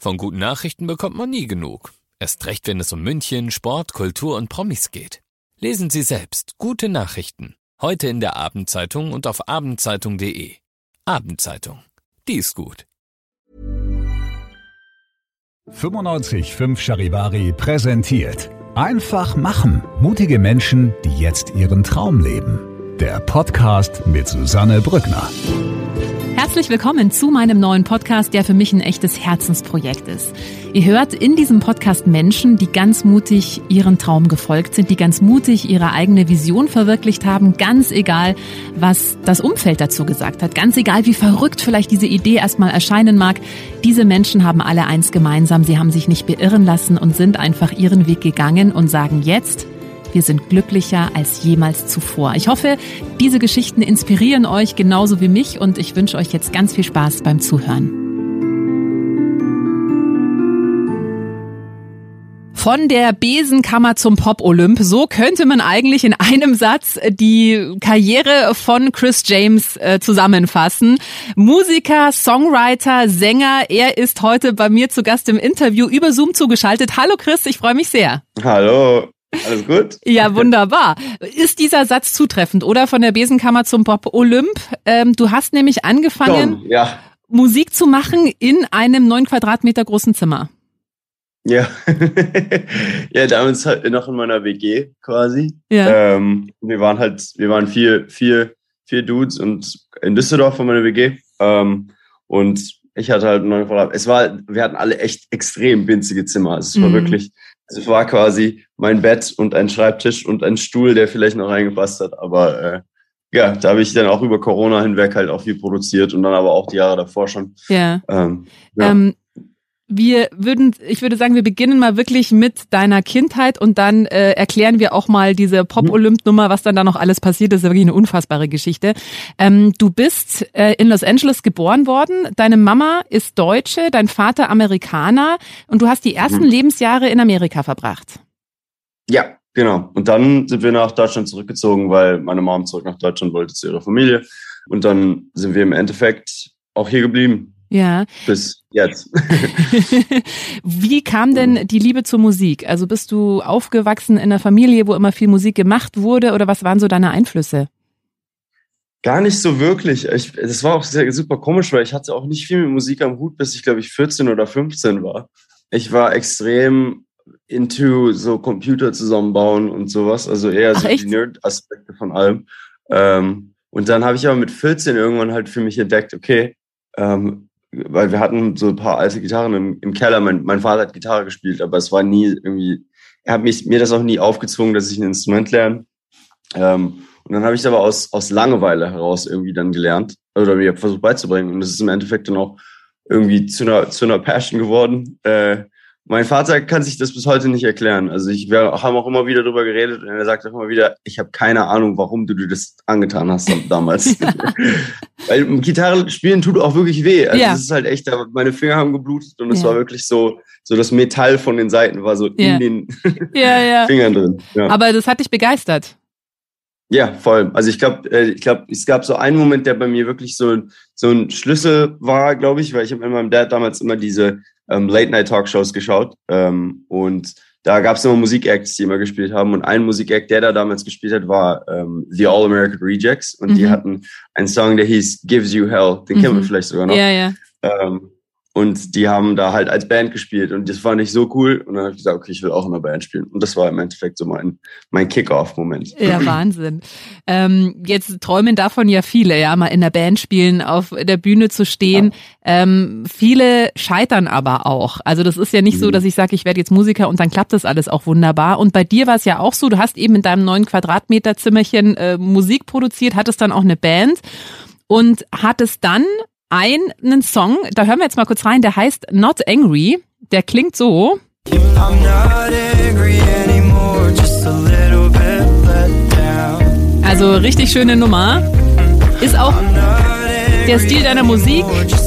Von guten Nachrichten bekommt man nie genug. Erst recht, wenn es um München, Sport, Kultur und Promis geht. Lesen Sie selbst gute Nachrichten. Heute in der Abendzeitung und auf abendzeitung.de. Abendzeitung. Die ist gut. 95.5 Charivari präsentiert. Einfach machen. Mutige Menschen, die jetzt ihren Traum leben. Der Podcast mit Susanne Brückner. Herzlich willkommen zu meinem neuen Podcast, der für mich ein echtes Herzensprojekt ist. Ihr hört in diesem Podcast Menschen, die ganz mutig ihren Traum gefolgt sind, die ganz mutig ihre eigene Vision verwirklicht haben, ganz egal, was das Umfeld dazu gesagt hat, ganz egal, wie verrückt vielleicht diese Idee erstmal erscheinen mag. Diese Menschen haben alle eins gemeinsam, sie haben sich nicht beirren lassen und sind einfach ihren Weg gegangen und sagen jetzt: Wir sind glücklicher als jemals zuvor. Ich hoffe, diese Geschichten inspirieren euch genauso wie mich und ich wünsche euch jetzt ganz viel Spaß beim Zuhören. Von der Besenkammer zum Pop-Olymp, so könnte man eigentlich in einem Satz die Karriere von Chris James zusammenfassen. Musiker, Songwriter, Sänger, er ist heute bei mir zu Gast im Interview über Zoom zugeschaltet. Hallo Chris, ich freue mich sehr. Hallo. Alles gut? Ja, wunderbar. Ist dieser Satz zutreffend, oder? Von der Besenkammer zum Pop-Olymp. Du hast nämlich angefangen, Musik zu machen in einem 9 Quadratmeter großen Zimmer. Ja, ja, damals halt noch in meiner WG quasi. Ja. Wir waren vier Dudes und in Düsseldorf von meiner WG. Und ich hatte halt 9 Quadratmeter. Wir hatten alle echt extrem winzige Zimmer. Also es war wirklich, es war quasi mein Bett und ein Schreibtisch und ein Stuhl, der vielleicht noch reingepasst hat. Aber ja, da habe ich dann auch über Corona hinweg halt auch viel produziert und dann aber auch die Jahre davor schon. Ja. Ich würde sagen, wir beginnen mal wirklich mit deiner Kindheit und dann erklären wir auch mal diese Pop-Olymp-Nummer, was dann da noch alles passiert ist. Das ist wirklich eine unfassbare Geschichte. Du bist in Los Angeles geboren worden. Deine Mama ist Deutsche, dein Vater Amerikaner und du hast die ersten Lebensjahre in Amerika verbracht. Ja, genau. Und dann sind wir nach Deutschland zurückgezogen, weil meine Mom zurück nach Deutschland wollte zu ihrer Familie. Und dann sind wir im Endeffekt auch hier geblieben. Ja. Bis jetzt. Wie kam denn die Liebe zur Musik? Also bist du aufgewachsen in einer Familie, wo immer viel Musik gemacht wurde oder was waren so deine Einflüsse? Gar nicht so wirklich. Das war auch super komisch, weil ich hatte auch nicht viel mit Musik am Hut, bis ich, glaube ich, 14 oder 15 war. Ich war extrem into so Computer zusammenbauen und sowas, also eher so die Nerd-Aspekte von allem. Und dann habe ich aber mit 14 irgendwann halt für mich entdeckt, okay, weil wir hatten so ein paar alte Gitarren im Keller. Mein Vater hat Gitarre gespielt, aber es war nie irgendwie, er hat mir das auch nie aufgezwungen, dass ich ein Instrument lerne. Und dann habe ich es aber aus Langeweile heraus irgendwie dann gelernt oder mir versucht beizubringen. Und das ist im Endeffekt dann auch irgendwie zu einer Passion geworden. Mein Vater kann sich das bis heute nicht erklären. Also wir haben auch immer wieder drüber geredet und er sagt auch immer wieder, ich habe keine Ahnung, warum du dir das angetan hast damals. Weil Gitarre spielen tut auch wirklich weh. Also es ist halt echt, meine Finger haben geblutet und es war wirklich so das Metall von den Seiten war so in den Fingern drin. Ja. Aber das hat dich begeistert. Ja, voll. Also ich glaube, es gab so einen Moment, der bei mir wirklich so ein Schlüssel war, glaube ich, weil ich habe mit meinem Dad damals immer diese Late-Night-Talkshows geschaut und da gab es immer Musik-Acts, die immer gespielt haben und ein Musik-Act, der da damals gespielt hat, war The All-American Rejects und die hatten einen Song, der hieß Gives You Hell, den kennen wir vielleicht sogar noch. Ja. Und die haben da halt als Band gespielt und das fand ich so cool und dann habe ich gesagt, okay, ich will auch in einer Band spielen und das war im Endeffekt so mein Kick-Off-Moment. Ja, Wahnsinn. Jetzt träumen davon ja viele, ja, mal in der Band spielen, auf der Bühne zu stehen. Ja. Viele scheitern aber auch. Also das ist ja nicht so, dass ich sage, ich werde jetzt Musiker und dann klappt das alles auch wunderbar. Und bei dir war es ja auch so, du hast eben in deinem 9 Quadratmeter Zimmerchen Musik produziert, hattest dann auch eine Band und hattest dann einen Song, da hören wir jetzt mal kurz rein, der heißt Not Angry, der klingt so. Also richtig schöne Nummer, ist auch der Stil deiner Musik.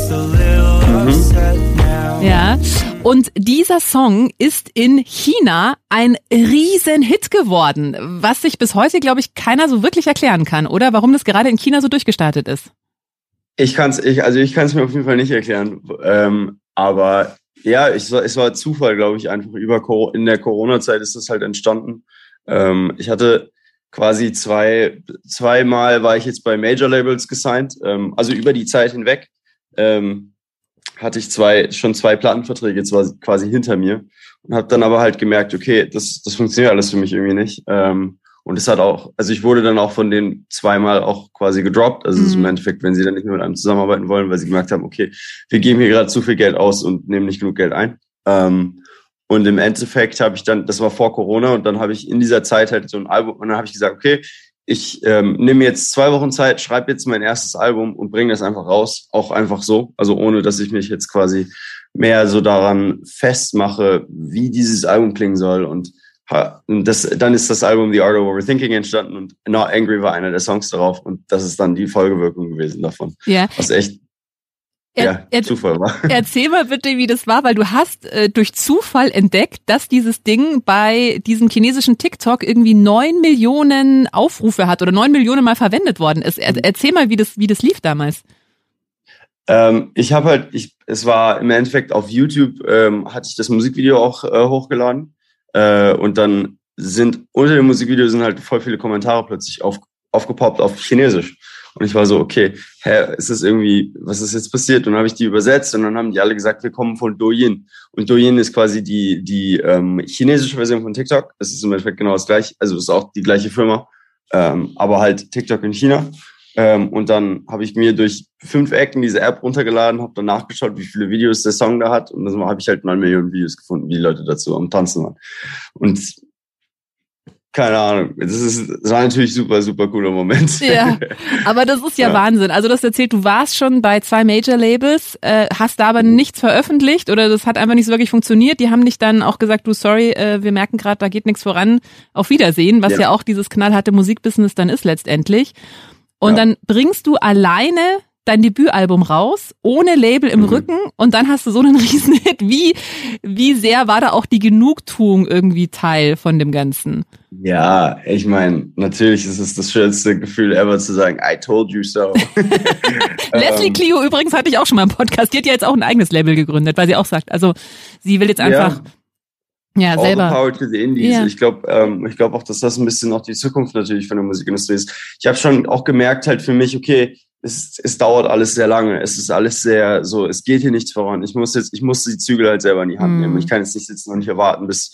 Ja, und dieser Song ist in China ein Riesenhit geworden, was sich bis heute, glaube ich, keiner so wirklich erklären kann, oder? Warum das gerade in China so durchgestartet ist. Ich kann es mir auf jeden Fall nicht erklären, aber Ja, es war Zufall, glaube ich, einfach in der Corona-Zeit ist das halt entstanden. Ich hatte quasi zweimal war ich jetzt bei Major-Labels gesigned, also über die Zeit hinweg hatte ich schon zwei Plattenverträge jetzt quasi hinter mir und habe dann aber halt gemerkt, okay, das funktioniert alles für mich irgendwie nicht. Und es hat auch, also ich wurde dann auch von denen zweimal auch quasi gedroppt. Also es ist im Endeffekt, wenn sie dann nicht mehr mit einem zusammenarbeiten wollen, weil sie gemerkt haben, okay, wir geben hier gerade zu viel Geld aus und nehmen nicht genug Geld ein. Und im Endeffekt habe ich dann, das war vor Corona, und dann habe ich in dieser Zeit halt so ein Album, und dann habe ich gesagt, okay, ich nehme jetzt 2 Wochen Zeit, schreibe jetzt mein erstes Album und bringe das einfach raus, auch einfach so, also ohne, dass ich mich jetzt quasi mehr so daran festmache, wie dieses Album klingen soll. Und dann ist das Album The Art of Overthinking entstanden und Not Angry war einer der Songs darauf, und das ist dann die Folgewirkung gewesen davon. Ja. Was echt Zufall war. Erzähl mal bitte, wie das war, weil du hast durch Zufall entdeckt, dass dieses Ding bei diesem chinesischen TikTok irgendwie 9 Millionen Aufrufe hat oder 9 Millionen Mal verwendet worden ist. Erzähl mal, wie das lief damals. Es war im Endeffekt auf YouTube, hatte ich das Musikvideo auch hochgeladen, und dann unter dem Musikvideo sind halt voll viele Kommentare plötzlich aufgepoppt auf Chinesisch. Und ich war so, okay, ist das irgendwie, was ist jetzt passiert? Und dann habe ich die übersetzt, und dann haben die alle gesagt, wir kommen von Douyin. Und Douyin ist quasi die chinesische Version von TikTok. Das ist im Endeffekt genau das gleiche, also ist auch die gleiche Firma, aber halt TikTok in China. Und dann habe ich mir durch 5 Ecken diese App runtergeladen, habe dann nachgeschaut, wie viele Videos der Song da hat. Und dann habe ich halt 9 Millionen Videos gefunden, wie die Leute dazu am Tanzen waren. Und keine Ahnung, das war natürlich super, super cooler Moment. Ja, aber das ist ja Wahnsinn. Also du hast erzählt, du warst schon bei 2 Major-Labels, hast da aber nichts veröffentlicht oder das hat einfach nicht so wirklich funktioniert. Die haben dich dann auch gesagt, du, sorry, wir merken gerade, da geht nichts voran, auf Wiedersehen, was ja auch dieses knallharte Musikbusiness dann ist letztendlich. Und dann bringst du alleine dein Debütalbum raus, ohne Label im Rücken, und dann hast du so einen Riesenhit. Wie sehr war da auch die Genugtuung irgendwie Teil von dem Ganzen? Ja, ich meine, natürlich ist es das schönste Gefühl ever zu sagen, I told you so. Leslie Clio übrigens hatte ich auch schon mal im Podcast. Die hat ja jetzt auch ein eigenes Label gegründet, weil sie auch sagt, also sie will jetzt einfach selber. All the power to the Indies. Ja. Ich glaube auch, dass das ein bisschen auch die Zukunft natürlich von der Musikindustrie ist. Ich habe schon auch gemerkt halt für mich, okay, es dauert alles sehr lange. Es ist alles sehr so, es geht hier nichts voran. Ich muss die Zügel halt selber in die Hand nehmen. Ich kann jetzt nicht sitzen und nicht erwarten, bis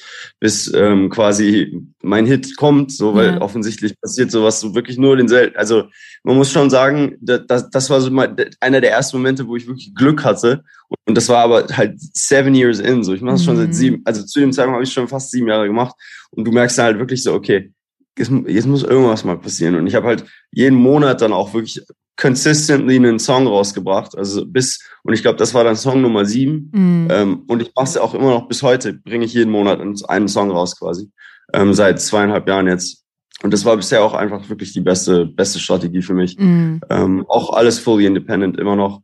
quasi mein Hit kommt, so, weil offensichtlich passiert sowas so wirklich nur also man muss schon sagen, das war so mal einer der ersten Momente, wo ich wirklich Glück hatte. Und das war aber halt 7 years in, so. Ich mache es schon seit 7, also zu dem Zeitpunkt habe ich schon fast 7 Jahre gemacht. Und du merkst dann halt wirklich so, okay, jetzt muss irgendwas mal passieren. Und ich habe halt jeden Monat dann auch wirklich consistently einen Song rausgebracht. Also und ich glaube, das war dann Song Nummer 7. Und ich mache es auch immer noch bis heute, bringe ich jeden Monat einen Song raus quasi. Seit 2,5 Jahren jetzt. Und das war bisher auch einfach wirklich die beste Strategie für mich. Auch alles fully independent immer noch.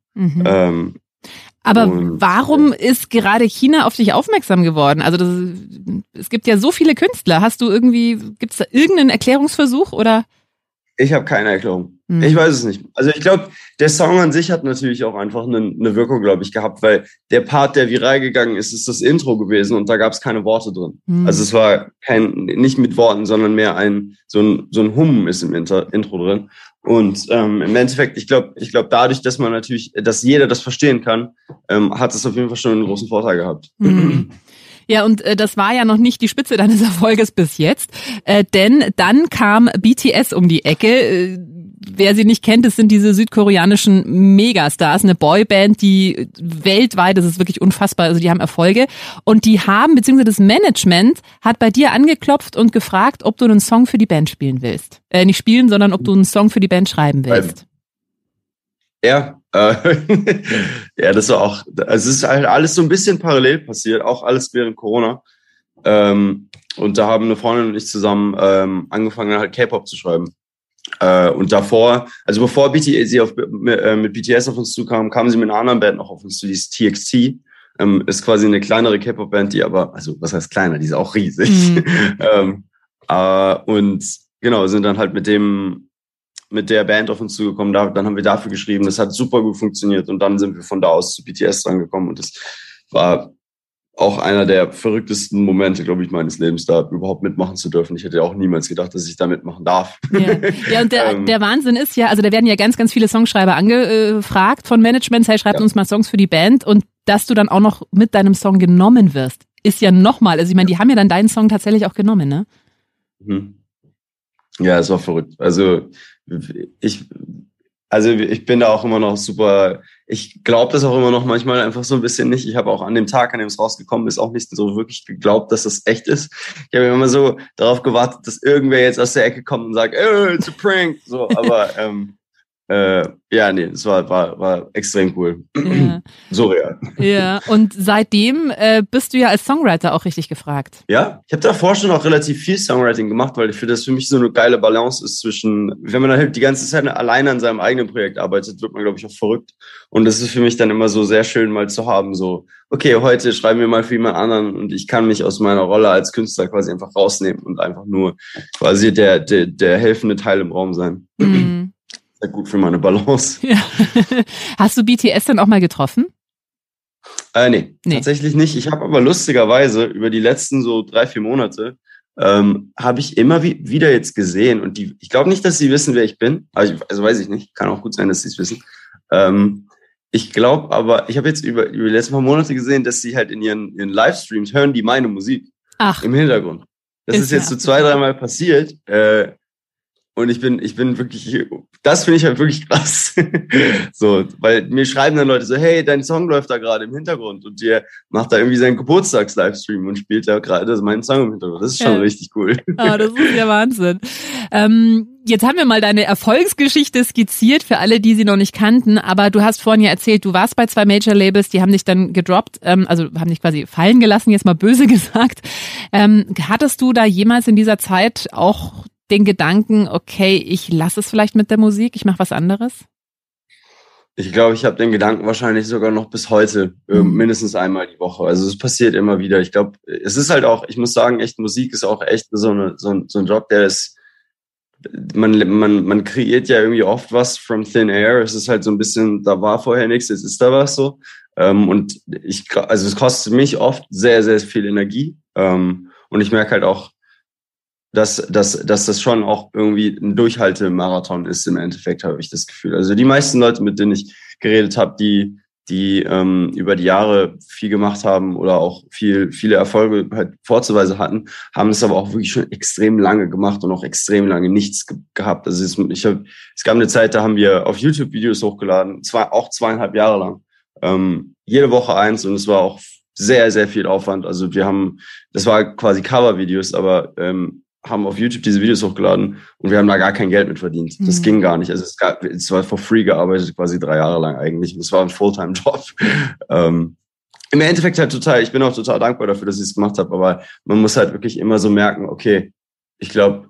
Aber warum ist gerade China auf dich aufmerksam geworden? Also es gibt ja so viele Künstler. Gibt's da irgendeinen Erklärungsversuch oder? Ich habe keine Erklärung. Ich weiß es nicht. Also ich glaube, der Song an sich hat natürlich auch einfach eine Wirkung, glaube ich, gehabt, weil der Part, der viral gegangen ist das Intro gewesen, und da gab es keine Worte drin. Also es war nicht mit Worten, sondern mehr so ein Hummen ist im Intro drin. Und im Endeffekt, ich glaube, dadurch, dass jeder das verstehen kann, hat es auf jeden Fall schon einen großen Vorteil gehabt. Ja, und das war ja noch nicht die Spitze deines Erfolges bis jetzt, denn dann kam BTS um die Ecke. Wer sie nicht kennt, das sind diese südkoreanischen Megastars, eine Boyband, die weltweit, das ist wirklich unfassbar, also die haben Erfolge, und die haben, beziehungsweise das Management hat bei dir angeklopft und gefragt, ob du einen Song für die Band spielen willst. Nicht spielen, sondern ob du einen Song für die Band schreiben willst. Ja, ja, das war auch, also es ist halt alles so ein bisschen parallel passiert, auch alles während Corona. Und da haben eine Freundin und ich zusammen angefangen, halt K-Pop zu schreiben. Und davor, also bevor mit BTS auf uns zukam, kamen sie mit einer anderen Band noch auf uns zu, die ist TXT. Ist quasi eine kleinere K-Pop-Band, die aber, also was heißt kleiner, die ist auch riesig. Und genau, sind dann halt mit der Band auf uns zugekommen, dann haben wir dafür geschrieben, das hat super gut funktioniert, und dann sind wir von da aus zu BTS rangekommen, und das war auch einer der verrücktesten Momente, glaube ich, meines Lebens, da überhaupt mitmachen zu dürfen. Ich hätte ja auch niemals gedacht, dass ich da mitmachen darf. Ja, und der Wahnsinn ist ja, also da werden ja ganz, ganz viele Songschreiber angefragt von Managements, hey, schreibt uns mal Songs für die Band, und dass du dann auch noch mit deinem Song genommen wirst, ist ja nochmal, also ich meine, die haben ja dann deinen Song tatsächlich auch genommen, ne? Ja, es war verrückt. Also ich bin da auch immer noch super, ich glaube das auch immer noch manchmal einfach so ein bisschen nicht. Ich habe auch an dem Tag, an dem es rausgekommen ist, auch nicht so wirklich geglaubt, dass das echt ist. Ich habe immer so darauf gewartet, dass irgendwer jetzt aus der Ecke kommt und sagt, it's a prank. So, aber es war extrem cool. Ja. Surreal. Ja, und seitdem bist du ja als Songwriter auch richtig gefragt. Ja, ich habe davor schon auch relativ viel Songwriting gemacht, weil ich finde, das für mich so eine geile Balance ist zwischen, wenn man dann halt die ganze Zeit alleine an seinem eigenen Projekt arbeitet, wird man, glaube ich, auch verrückt. Und das ist für mich dann immer so sehr schön mal zu haben, so, okay, heute schreiben wir mal für jemand anderen und ich kann mich aus meiner Rolle als Künstler quasi einfach rausnehmen und einfach nur quasi der helfende Teil im Raum sein. Mhm. Sehr gut für meine Balance. Ja. Hast du BTS dann auch mal getroffen? Nee, tatsächlich nicht. Ich habe aber lustigerweise über die letzten so 3-4 Monate habe ich immer wieder jetzt gesehen, und ich glaube nicht, dass sie wissen, wer ich bin. Also weiß ich nicht. Kann auch gut sein, dass sie es wissen. Ich glaube aber, ich habe jetzt über die letzten paar Monate gesehen, dass sie halt in ihren Livestreams hören die meine Musik im Hintergrund. Das ist jetzt so 2-3 Mal passiert. Und ich bin wirklich, das finde ich halt wirklich krass. So, weil mir schreiben dann Leute so, hey, dein Song läuft da gerade im Hintergrund, und der macht da irgendwie seinen Geburtstags-Livestream und spielt da gerade meinen Song im Hintergrund. Das ist schon richtig cool. Ah, das ist ja Wahnsinn. Jetzt haben wir mal deine Erfolgsgeschichte skizziert für alle, die sie noch nicht kannten, aber du hast vorhin ja erzählt, du warst bei 2 Major-Labels, die haben dich dann gedroppt, also haben dich quasi fallen gelassen, jetzt mal böse gesagt. Hattest du da jemals in dieser Zeit auch den Gedanken, okay, ich lasse es vielleicht mit der Musik, ich mache was anderes? Ich glaube, ich habe den Gedanken wahrscheinlich sogar noch bis heute, mindestens einmal die Woche. Also es passiert immer wieder. Ich glaube, es ist halt auch, ich muss sagen, echt, Musik ist auch echt so ein Job, der ist, man kreiert ja irgendwie oft was from thin air. Es ist halt so ein bisschen, da war vorher nichts, jetzt ist da was so. Und also es kostet mich oft sehr, sehr viel Energie. Und ich merke halt auch, dass das schon auch irgendwie ein Durchhaltemarathon ist im Endeffekt, habe ich das Gefühl. Also die meisten Leute, mit denen ich geredet habe, die über die Jahre viel gemacht haben oder auch viele Erfolge halt vorzuweisen hatten, haben es aber auch wirklich schon extrem lange gemacht und auch extrem lange nichts gehabt. Also es gab eine Zeit, da haben wir auf YouTube Videos hochgeladen, auch 2,5 Jahre lang, jede Woche eins, und es war auch sehr, sehr viel Aufwand. Also das war quasi Cover-Videos, aber haben auf YouTube diese Videos hochgeladen und wir haben da gar kein Geld mit verdient. Das ging gar nicht. Also es war for free gearbeitet, quasi 3 Jahre lang eigentlich. Und es war ein Fulltime-Job. Im Endeffekt halt ich bin auch total dankbar dafür, dass ich es gemacht habe, aber man muss halt wirklich immer so merken, okay, ich glaube,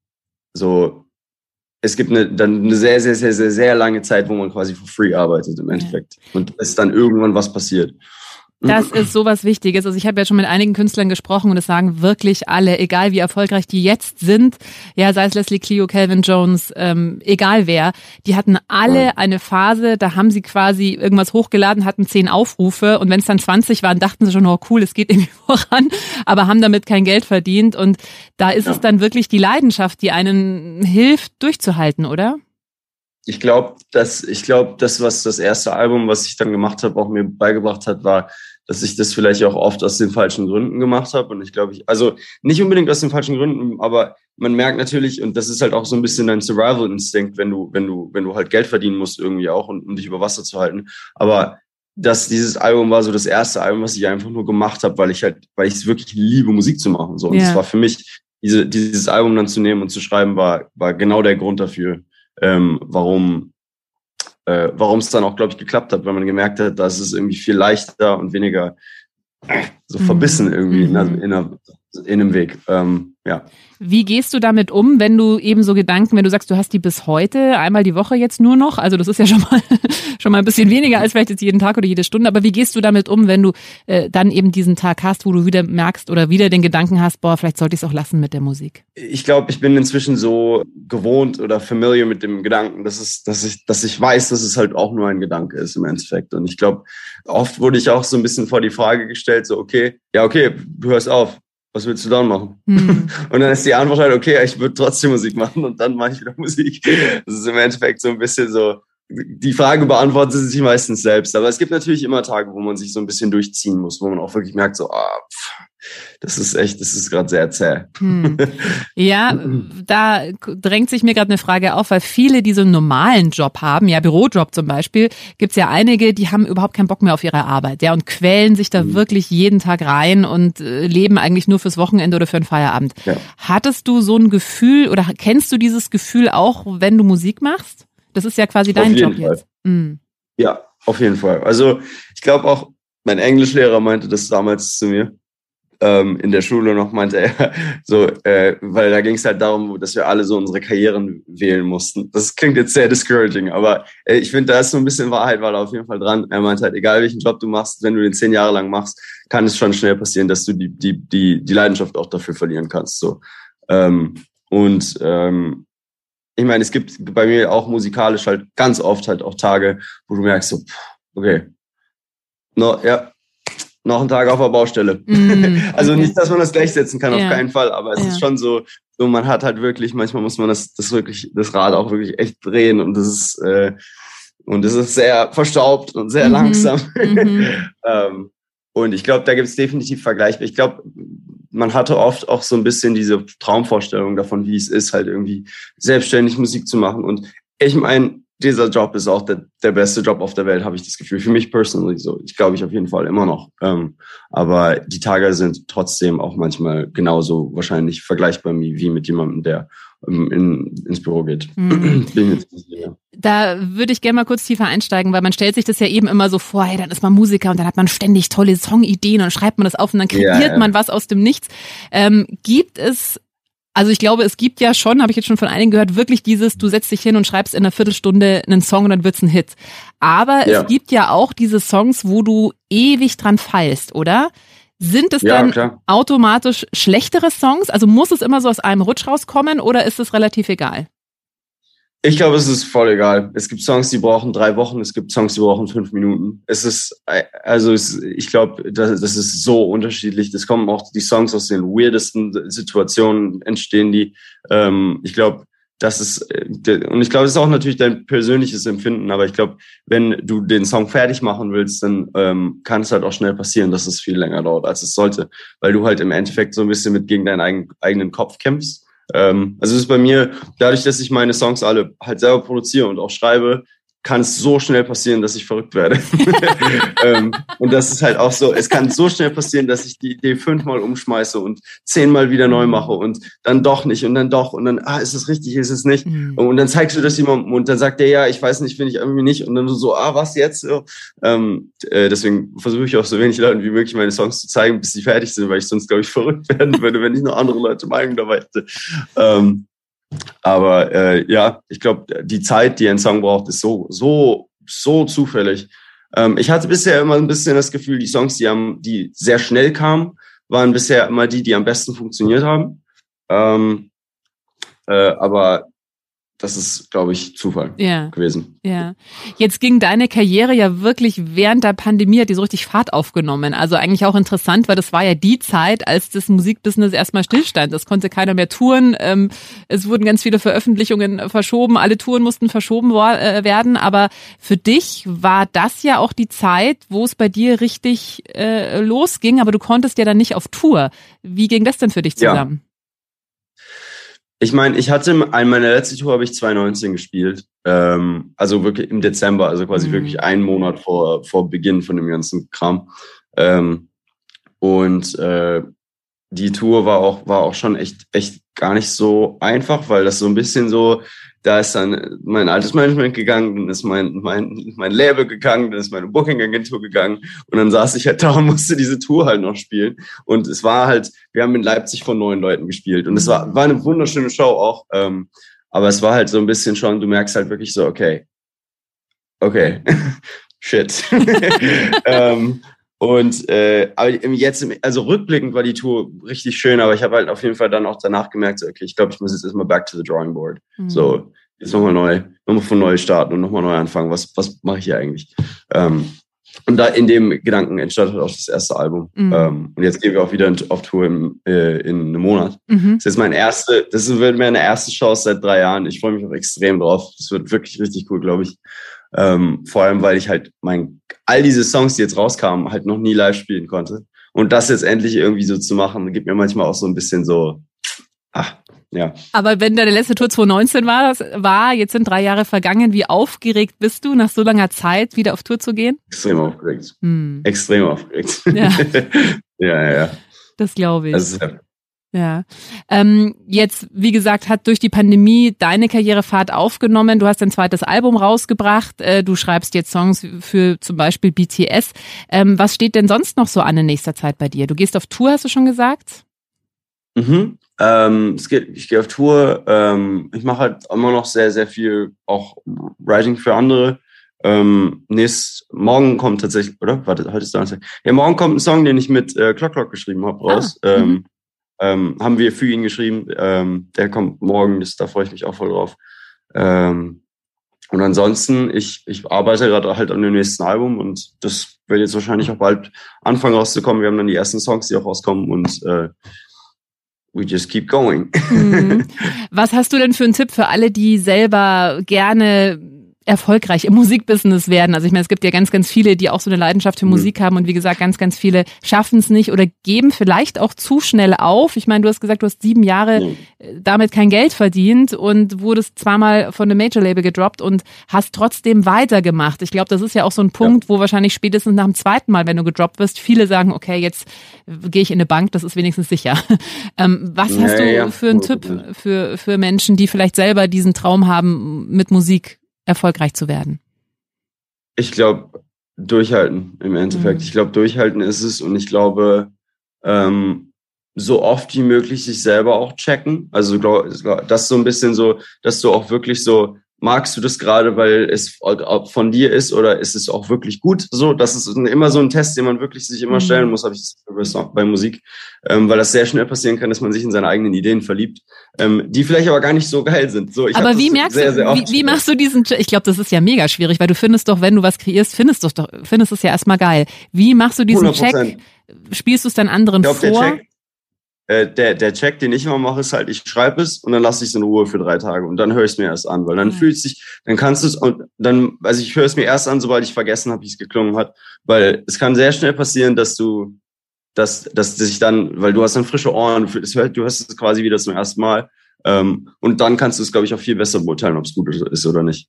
so, es gibt eine sehr, sehr, sehr, sehr, sehr lange Zeit, wo man quasi for free arbeitet im Endeffekt. Und es ist dann irgendwann was passiert. Das ist sowas Wichtiges. Also ich habe ja schon mit einigen Künstlern gesprochen und es sagen wirklich alle, egal wie erfolgreich die jetzt sind, ja, sei es Leslie Clio, Calvin Jones, egal wer, die hatten alle eine Phase, da haben sie quasi irgendwas hochgeladen, hatten 10 Aufrufe, und wenn es dann 20 waren, dachten sie schon, oh cool, es geht irgendwie voran, aber haben damit kein Geld verdient, und da ist es dann wirklich die Leidenschaft, die einen hilft, durchzuhalten, oder? Ich glaube, das, was das erste Album, was ich dann gemacht habe, auch mir beigebracht hat, war, dass ich das vielleicht auch oft aus den falschen Gründen gemacht habe. Und ich glaube, also nicht unbedingt aus den falschen Gründen, aber man merkt natürlich, und das ist halt auch so ein bisschen dein Survival-Instinkt, wenn du halt Geld verdienen musst irgendwie auch, um dich über Wasser zu halten. Aber dieses Album war so das erste Album, was ich einfach nur gemacht habe, weil ich es wirklich liebe, Musik zu machen. So. Und es war für mich, dieses Album dann zu nehmen und zu schreiben, war genau der Grund dafür, warum es dann auch, glaube ich, geklappt hat, weil man gemerkt hat, dass es irgendwie viel leichter und weniger so verbissen irgendwie in einer in dem Weg. Ja. Wie gehst du damit um, wenn du eben so Gedanken, wenn du sagst, du hast die bis heute einmal die Woche jetzt nur noch, also das ist ja schon mal ein bisschen weniger als vielleicht jetzt jeden Tag oder jede Stunde, aber wie gehst du damit um, wenn du dann eben diesen Tag hast, wo du wieder merkst oder wieder den Gedanken hast, boah, vielleicht sollte ich es auch lassen mit der Musik? Ich glaube, ich bin inzwischen so gewohnt oder familiar mit dem Gedanken, dass ich weiß, dass es halt auch nur ein Gedanke ist im Endeffekt. Und ich glaube, oft wurde ich auch so ein bisschen vor die Frage gestellt, so okay, du hörst auf. Was willst du dann machen? Und dann ist die Antwort halt, okay, ich würde trotzdem Musik machen und dann mache ich wieder Musik. Das ist im Endeffekt so ein bisschen so, die Frage beantwortet sich meistens selbst. Aber es gibt natürlich immer Tage, wo man sich so ein bisschen durchziehen muss, wo man auch wirklich merkt, so, das ist gerade sehr zäh. Ja, da drängt sich mir gerade eine Frage auf, weil viele, die so einen normalen Job haben, ja, Bürojob zum Beispiel, gibt's ja einige, die haben überhaupt keinen Bock mehr auf ihre Arbeit, ja, und quälen sich da wirklich jeden Tag rein und leben eigentlich nur fürs Wochenende oder für einen Feierabend. Ja. Hattest du so ein Gefühl oder kennst du dieses Gefühl auch, wenn du Musik machst? Das ist ja quasi dein Job jetzt. Ja, auf jeden Fall. Also ich glaube auch, mein Englischlehrer meinte das damals zu mir. In der Schule noch meinte er so, weil da ging es halt darum, dass wir alle so unsere Karrieren wählen mussten. Das klingt jetzt sehr discouraging, aber ich finde, da ist so ein bisschen Wahrheit, war da auf jeden Fall dran. Er meinte halt, egal welchen Job du machst, wenn du den 10 Jahre lang machst, kann es schon schnell passieren, dass du die Leidenschaft auch dafür verlieren kannst. So. Ich meine, es gibt bei mir auch musikalisch halt ganz oft halt auch Tage, wo du merkst so, okay, noch ein Tag auf der Baustelle. Also okay. Nicht, dass man das gleichsetzen kann, auf keinen Fall, aber es ist schon so, man hat halt wirklich, manchmal muss man das Rad auch wirklich echt drehen und das ist sehr verstaubt und sehr langsam. Und ich glaube, da gibt es definitiv Vergleich. Ich glaube, man hatte oft auch so ein bisschen diese Traumvorstellung davon, wie es ist, halt irgendwie selbstständig Musik zu machen. Und ich meine, dieser Job ist auch der beste Job auf der Welt, habe ich das Gefühl. Für mich personally so. Ich glaube, ich auf jeden Fall immer noch. Aber die Tage sind trotzdem auch manchmal genauso wahrscheinlich vergleichbar wie mit jemandem, der ins Büro geht. Da würde ich gerne mal kurz tiefer einsteigen, weil man stellt sich das ja eben immer so vor, hey, dann ist man Musiker und dann hat man ständig tolle Songideen und schreibt man das auf und dann kreiert man was aus dem Nichts. Gibt es, also ich glaube, es gibt ja schon, habe ich jetzt schon von einigen gehört, wirklich dieses, du setzt dich hin und schreibst in einer Viertelstunde einen Song und dann wird's ein Hit. Aber es gibt ja auch diese Songs, wo du ewig dran feilst, oder? Sind es dann automatisch schlechtere Songs? Also muss es immer so aus einem Rutsch rauskommen oder ist es relativ egal? Ich glaube, es ist voll egal. Es gibt Songs, die brauchen 3 Wochen, es gibt Songs, die brauchen 5 Minuten. Ich glaube, das ist so unterschiedlich. Das kommen auch die Songs aus den weirdesten Situationen entstehen, die, ich glaube, das ist ist auch natürlich dein persönliches Empfinden, aber ich glaube, wenn du den Song fertig machen willst, dann kann es halt auch schnell passieren, dass es viel länger dauert, als es sollte, weil du halt im Endeffekt so ein bisschen gegen deinen eigenen Kopf kämpfst. Also es ist bei mir, dadurch, dass ich meine Songs alle halt selber produziere und auch schreibe, kann es so schnell passieren, dass ich verrückt werde. Und das ist halt auch so, es kann so schnell passieren, dass ich die Idee 5-mal umschmeiße und 10-mal wieder neu mache und dann doch nicht und dann doch und dann, ist es richtig, ist es nicht? Und dann zeigst du das jemandem und dann sagt der, ja, ich weiß nicht, finde ich irgendwie nicht und dann so, was jetzt? Deswegen versuche ich auch so wenig Leuten wie möglich meine Songs zu zeigen, bis sie fertig sind, weil ich sonst, glaube ich, verrückt werden würde, wenn ich noch andere Leute Meinung dabei hätte. Aber ich glaube, die Zeit, die ein Song braucht, ist so zufällig. Ich hatte bisher immer ein bisschen das Gefühl, die Songs, die sehr schnell kamen, waren bisher immer die am besten funktioniert haben. Aber das ist, glaube ich, Zufall gewesen. Ja. Jetzt ging deine Karriere ja wirklich während der Pandemie, hat die so richtig Fahrt aufgenommen. Also eigentlich auch interessant, weil das war ja die Zeit, als das Musikbusiness erstmal stillstand. Das konnte keiner mehr touren. Es wurden ganz viele Veröffentlichungen verschoben. Alle Touren mussten verschoben werden. Aber für dich war das ja auch die Zeit, wo es bei dir richtig losging. Aber du konntest ja dann nicht auf Tour. Wie ging das denn für dich zusammen? Ja. Ich meine, meine letzte Tour habe ich 2019 gespielt, also wirklich im Dezember, also quasi wirklich einen Monat vor Beginn von dem ganzen Kram. Die Tour war auch schon echt gar nicht so einfach, weil das so ein bisschen so da ist dann mein altes Management gegangen, dann ist mein Label gegangen, dann ist meine Booking-Agentur gegangen und dann saß ich halt da und musste diese Tour halt noch spielen. Und es war halt, wir haben in Leipzig von 9 Leuten gespielt und es war eine wunderschöne Show auch, aber es war halt so ein bisschen schon, du merkst halt wirklich so, okay, shit. Aber jetzt, also rückblickend war die Tour richtig schön, aber ich habe halt auf jeden Fall dann auch danach gemerkt, so, okay, ich glaube, ich muss jetzt erstmal back to the drawing board. So, jetzt nochmal von neu starten und nochmal neu anfangen. Was mache ich hier eigentlich? Und da in dem Gedanken entstand halt auch das erste Album. Und jetzt gehen wir auch wieder auf Tour in einem Monat. Das ist das wird meine erste Chance seit 3 Jahren. Ich freue mich auch extrem drauf. Das wird wirklich richtig cool, glaube ich. Vor allem, weil ich halt all diese Songs, die jetzt rauskamen, halt noch nie live spielen konnte. Und das jetzt endlich irgendwie so zu machen, gibt mir manchmal auch so ein bisschen so, ja. Aber wenn deine letzte Tour 2019 war, jetzt sind 3 Jahre vergangen, wie aufgeregt bist du, nach so langer Zeit wieder auf Tour zu gehen? Extrem aufgeregt. Extrem aufgeregt. Ja. Ja. Das glaube ich. Also, ja. Jetzt, wie gesagt, hat durch die Pandemie deine Karriere Fahrt aufgenommen. Du hast dein zweites Album rausgebracht. Du schreibst jetzt Songs für zum Beispiel BTS. Was steht denn sonst noch so an in nächster Zeit bei dir? Du gehst auf Tour, hast du schon gesagt? Ich gehe auf Tour. Ich mache halt immer noch sehr, sehr viel auch Writing für andere. Morgen kommt tatsächlich, oder? Warte, heute ist Donnerstag. Ja, morgen kommt ein Song, den ich mit Clock geschrieben habe, raus. Haben wir für ihn geschrieben. Der kommt morgen, da freue ich mich auch voll drauf. Und ansonsten, ich arbeite gerade halt an dem nächsten Album und das wird jetzt wahrscheinlich auch bald anfangen rauszukommen. Wir haben dann die ersten Songs, die auch rauskommen und we just keep going. Was hast du denn für einen Tipp für alle, die selber gerne erfolgreich im Musikbusiness werden? Also ich meine, es gibt ja ganz, ganz viele, die auch so eine Leidenschaft für Musik haben und wie gesagt, ganz, ganz viele schaffen es nicht oder geben vielleicht auch zu schnell auf. Ich meine, du hast gesagt, du hast 7 Jahre damit kein Geld verdient und wurdest zweimal von einem Major-Label gedroppt und hast trotzdem weitergemacht. Ich glaube, das ist ja auch so ein Punkt, wo wahrscheinlich spätestens nach dem zweiten Mal, wenn du gedroppt wirst, viele sagen, okay, jetzt gehe ich in eine Bank, das ist wenigstens sicher. Was hast du für einen Tipp für Menschen, die vielleicht selber diesen Traum haben, mit Musik erfolgreich zu werden? Ich glaube, durchhalten im Endeffekt. Ich glaube, durchhalten ist es und ich glaube, so oft wie möglich sich selber auch checken. Also das ist so ein bisschen so, dass du auch wirklich so, magst du das gerade, weil es von dir ist oder ist es auch wirklich gut? So, das ist immer so ein Test, den man wirklich sich immer stellen muss, habe ich das bei Musik, weil das sehr schnell passieren kann, dass man sich in seine eigenen Ideen verliebt, die vielleicht aber gar nicht so geil sind. So, aber wie merkst du, wie machst du diesen, ich glaube, das ist ja mega schwierig, weil du findest doch, wenn du was kreierst, findest es ja erstmal geil. Wie machst du diesen 100%. Check? Spielst du es dann anderen vor? Der Check, den ich immer mache, ist halt, ich schreibe es und dann lasse ich es in Ruhe für 3 Tage und dann höre ich es mir erst an, weil dann dann kannst du es und dann, also ich höre es mir erst an, sobald ich vergessen habe, wie es geklungen hat, weil es kann sehr schnell passieren, dass sich dann, weil du hast dann frische Ohren, du hörst es quasi wieder zum ersten Mal und dann kannst du es, glaube ich, auch viel besser beurteilen, ob es gut ist oder nicht.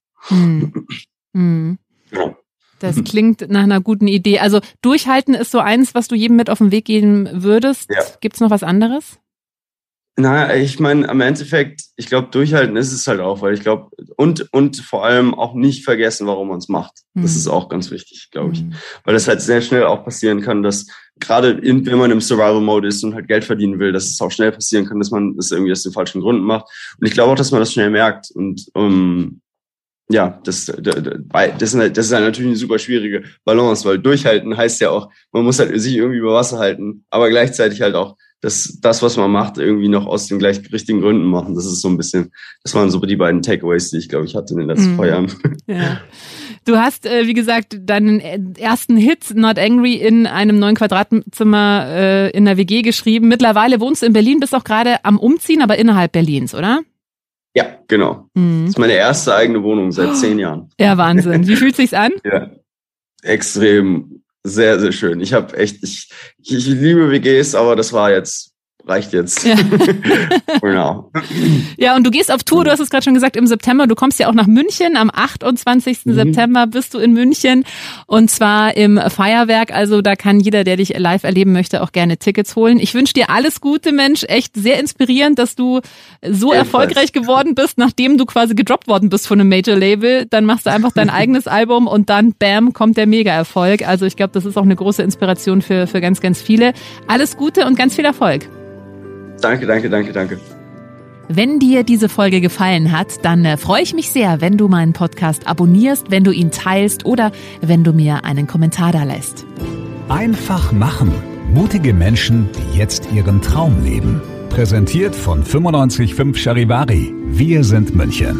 Ja. Das klingt nach einer guten Idee. Also durchhalten ist so eins, was du jedem mit auf den Weg geben würdest. Ja. Gibt's noch was anderes? Naja, ich meine, am Endeffekt, ich glaube, durchhalten ist es halt auch, weil ich glaube, und vor allem auch nicht vergessen, warum man es macht. Das ist auch ganz wichtig, glaube ich. Weil das halt sehr schnell auch passieren kann, dass gerade wenn man im Survival-Mode ist und halt Geld verdienen will, dass es auch schnell passieren kann, dass man das irgendwie aus den falschen Gründen macht. Und ich glaube auch, dass man das schnell merkt und ja, das ist halt natürlich eine super schwierige Balance, weil durchhalten heißt ja auch, man muss halt sich irgendwie über Wasser halten, aber gleichzeitig halt auch das, was man macht, irgendwie noch aus den gleich richtigen Gründen machen. Das ist so ein bisschen, das waren so die beiden Takeaways, die ich, glaube ich, hatte in den letzten paar Jahren. Ja. Du hast, wie gesagt, deinen ersten Hit, Not Angry, in einem 9 Quadratzimmer in der WG geschrieben. Mittlerweile wohnst du in Berlin, bist auch gerade am Umziehen, aber innerhalb Berlins, oder? Ja, genau. Das ist meine erste eigene Wohnung seit 10 Jahren. Ja, Wahnsinn. Wie fühlt sich's an? Ja, extrem, sehr, sehr schön. Ich liebe WGs, aber das war jetzt reicht jetzt. Ja. Genau. Ja, und du gehst auf Tour, du hast es gerade schon gesagt, im September. Du kommst ja auch nach München. Am 28. September bist du in München und zwar im Feuerwerk. Also da kann jeder, der dich live erleben möchte, auch gerne Tickets holen. Ich wünsche dir alles Gute, Mensch. Echt sehr inspirierend, dass du so erfolgreich geworden bist, nachdem du quasi gedroppt worden bist von einem Major-Label. Dann machst du einfach dein eigenes Album und dann, bam, kommt der Mega-Erfolg. Also ich glaube, das ist auch eine große Inspiration für ganz, ganz viele. Alles Gute und ganz viel Erfolg. Danke. Wenn dir diese Folge gefallen hat, dann freue ich mich sehr, wenn du meinen Podcast abonnierst, wenn du ihn teilst oder wenn du mir einen Kommentar da lässt. Einfach machen. Mutige Menschen, die jetzt ihren Traum leben. Präsentiert von 95.5 Charivari. Wir sind München.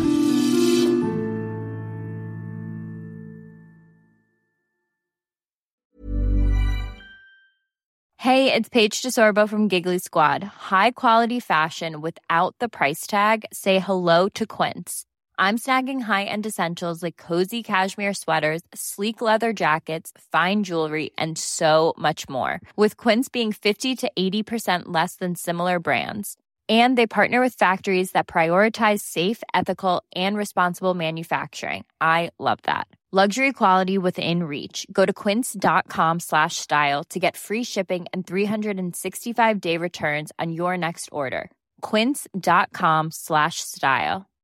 Hey, it's Paige DeSorbo from Giggly Squad. High quality fashion without the price tag. Say hello to Quince. I'm snagging high-end essentials like cozy cashmere sweaters, sleek leather jackets, fine jewelry, and so much more. With Quince being 50 to 80% less than similar brands. And they partner with factories that prioritize safe, ethical, and responsible manufacturing. I love that. Luxury quality within reach. Go to quince.com/style to get free shipping and 365-day returns on your next order. Quince.com/style.